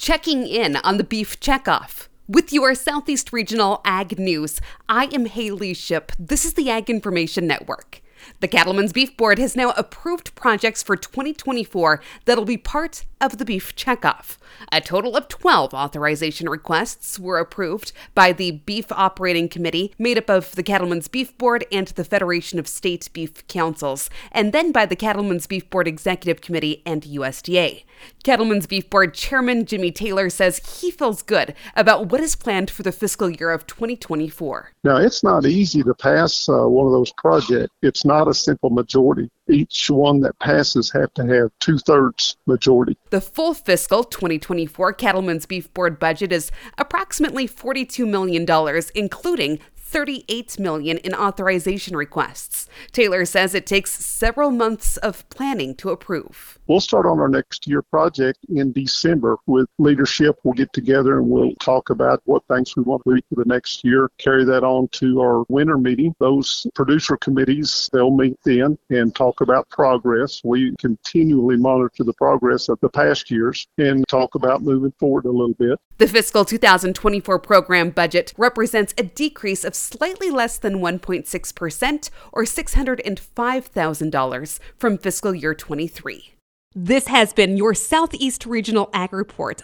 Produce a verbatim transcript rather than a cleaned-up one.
checking in on the beef checkoff. With your Southeast Regional Ag News, I am Haley Ship. This is the Ag Information Network. The Cattlemen's Beef Board has now approved projects for twenty twenty-four that'll be part of the beef checkoff. A total of twelve authorization requests were approved by the Beef Operating Committee, made up of the Cattlemen's Beef Board and the Federation of State Beef Councils, and then by the Cattlemen's Beef Board Executive Committee and U S D A. Cattlemen's Beef Board Chairman Jimmy Taylor says he feels good about what is planned for the fiscal year of twenty twenty-four. Now, it's not easy to pass uh, one of those projects. It's not a simple majority. Each one that passes have to have two-thirds majority. The full fiscal twenty twenty-four Cattlemen's Beef Board budget is approximately forty-two million dollars, including thirty-eight million dollars in authorization requests. Taylor says it takes several months of planning to approve. We'll start on our next year project in December with leadership. We'll get together and we'll talk about what things we want to do for the next year, carry that on to our winter meeting. Those producer committees, they'll meet then and talk about progress. We continually monitor the progress of the past years and talk about moving forward a little bit. The fiscal two thousand twenty-four program budget represents a decrease of slightly less than one point six percent or six hundred five thousand dollars from fiscal year twenty-three. This has been your Southeast Regional Ag Report